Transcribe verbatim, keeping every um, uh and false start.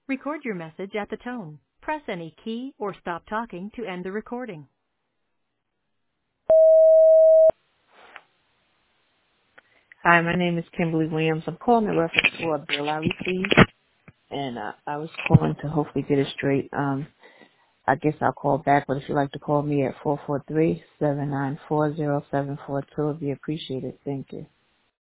Record your message at the tone. Press any key or stop talking to end the recording. Hi, my name is Kimberly Williams. I'm calling in reference to a bill I received, and uh, I was calling to hopefully get it straight. Um, I guess I'll call back, but if you'd like to call me at four four three, seven nine four, zero seven four two, it'd be appreciated. Thank you.